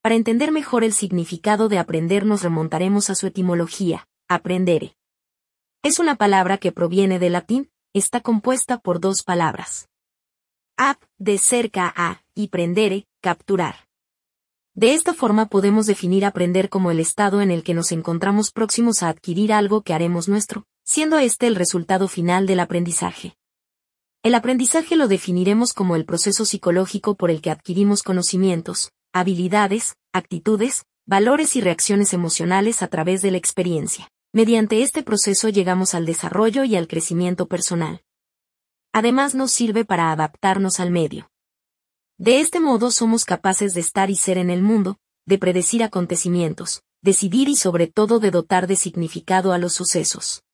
Para entender mejor el significado de aprender nos remontaremos a su etimología, aprendere. Es una palabra que proviene del latín, está compuesta por dos palabras. Ap, de cerca a, y prendere, capturar. De esta forma podemos definir aprender como el estado en el que nos encontramos próximos a adquirir algo que haremos nuestro, siendo este el resultado final del aprendizaje. El aprendizaje lo definiremos como el proceso psicológico por el que adquirimos conocimientos, habilidades, actitudes, valores y reacciones emocionales a través de la experiencia. Mediante este proceso llegamos al desarrollo y al crecimiento personal. Además nos sirve para adaptarnos al medio. De este modo somos capaces de estar y ser en el mundo, de predecir acontecimientos, decidir y sobre todo de dotar de significado a los sucesos.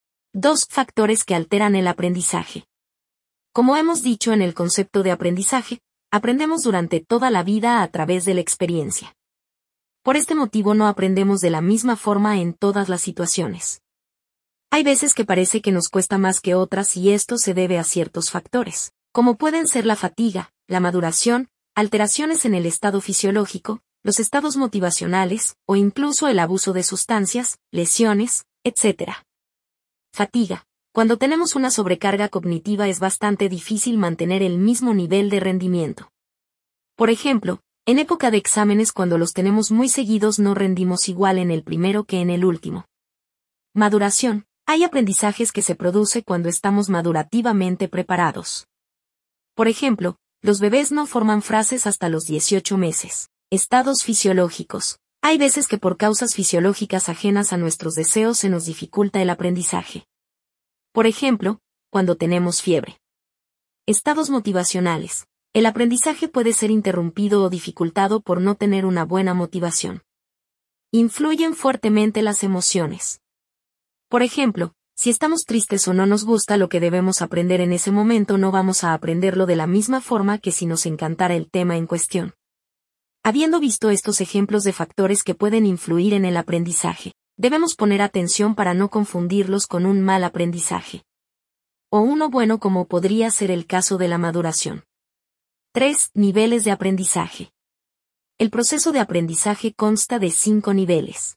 2 factores que alteran el aprendizaje. Como hemos dicho en el concepto de aprendizaje, aprendemos durante toda la vida a través de la experiencia. Por este motivo no aprendemos de la misma forma en todas las situaciones. Hay veces que parece que nos cuesta más que otras y esto se debe a ciertos factores, como pueden ser la fatiga, la maduración, alteraciones en el estado fisiológico, los estados motivacionales, o incluso el abuso de sustancias, lesiones, etc. Fatiga. Cuando tenemos una sobrecarga cognitiva es bastante difícil mantener el mismo nivel de rendimiento. Por ejemplo, en época de exámenes cuando los tenemos muy seguidos no rendimos igual en el primero que en el último. Maduración. Hay aprendizajes que se produce cuando estamos madurativamente preparados. Por ejemplo, los bebés no forman frases hasta los 18 meses. Estados fisiológicos. Hay veces que por causas fisiológicas ajenas a nuestros deseos se nos dificulta el aprendizaje. Por ejemplo, cuando tenemos fiebre. Estados motivacionales. El aprendizaje puede ser interrumpido o dificultado por no tener una buena motivación. Influyen fuertemente las emociones. Por ejemplo, si estamos tristes o no nos gusta lo que debemos aprender en ese momento no vamos a aprenderlo de la misma forma que si nos encantara el tema en cuestión. Habiendo visto estos ejemplos de factores que pueden influir en el aprendizaje, debemos poner atención para no confundirlos con un mal aprendizaje. O uno bueno como podría ser el caso de la maduración. 3 niveles de aprendizaje. El proceso de aprendizaje consta de 5 niveles.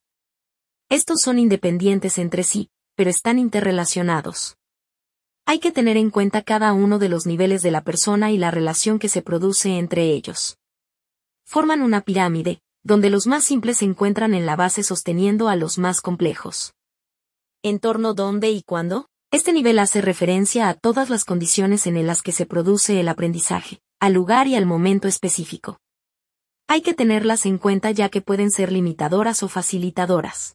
Estos son independientes entre sí, pero están interrelacionados. Hay que tener en cuenta cada uno de los niveles de la persona y la relación que se produce entre ellos. Forman una pirámide, donde los más simples se encuentran en la base sosteniendo a los más complejos. ¿Entorno dónde y cuándo? Este nivel hace referencia a todas las condiciones en las que se produce el aprendizaje, al lugar y al momento específico. Hay que tenerlas en cuenta ya que pueden ser limitadoras o facilitadoras.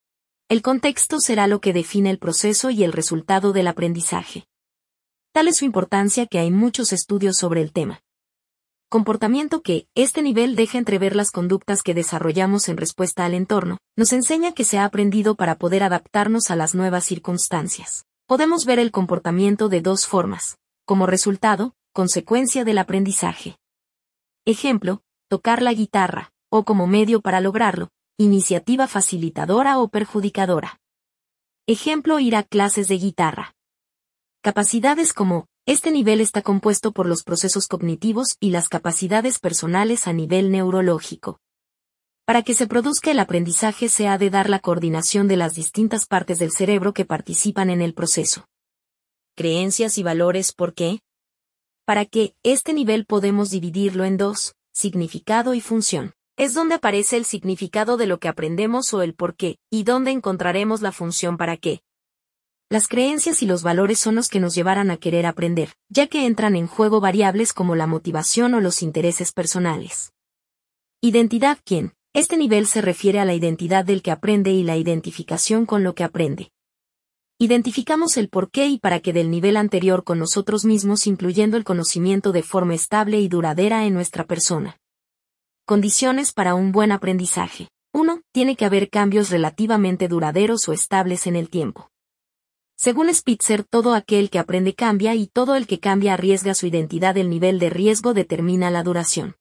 El contexto será lo que define el proceso y el resultado del aprendizaje. Tal es su importancia que hay muchos estudios sobre el tema. Comportamiento que, este nivel deja entrever las conductas que desarrollamos en respuesta al entorno, nos enseña que se ha aprendido para poder adaptarnos a las nuevas circunstancias. Podemos ver el comportamiento de 2 formas, como resultado, consecuencia del aprendizaje. Ejemplo, tocar la guitarra, o como medio para lograrlo, iniciativa facilitadora o perjudicadora. Ejemplo, ir a clases de guitarra. Capacidades como, este nivel está compuesto por los procesos cognitivos y las capacidades personales a nivel neurológico. Para que se produzca el aprendizaje se ha de dar la coordinación de las distintas partes del cerebro que participan en el proceso. Creencias y valores, ¿por qué? Para que, este nivel podemos dividirlo en 2, significado y función. Es donde aparece el significado de lo que aprendemos o el por qué, y donde encontraremos la función para qué. Las creencias y los valores son los que nos llevarán a querer aprender, ya que entran en juego variables como la motivación o los intereses personales. Identidad ¿quién? Este nivel se refiere a la identidad del que aprende y la identificación con lo que aprende. Identificamos el por qué y para qué del nivel anterior con nosotros mismos incluyendo el conocimiento de forma estable y duradera en nuestra persona. Condiciones para un buen aprendizaje. 1. Tiene que haber cambios relativamente duraderos o estables en el tiempo. Según Spitzer, todo aquel que aprende cambia y todo el que cambia arriesga su identidad. El nivel de riesgo determina la duración.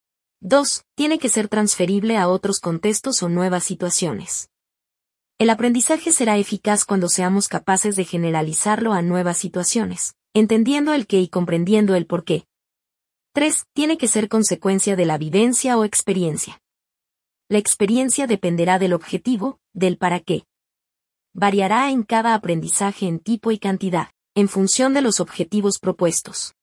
2. Tiene que ser transferible a otros contextos o nuevas situaciones. El aprendizaje será eficaz cuando seamos capaces de generalizarlo a nuevas situaciones, entendiendo el qué y comprendiendo el por qué. 3. Tiene que ser consecuencia de la vivencia o experiencia. La experiencia dependerá del objetivo, del para qué. Variará en cada aprendizaje en tipo y cantidad, en función de los objetivos propuestos.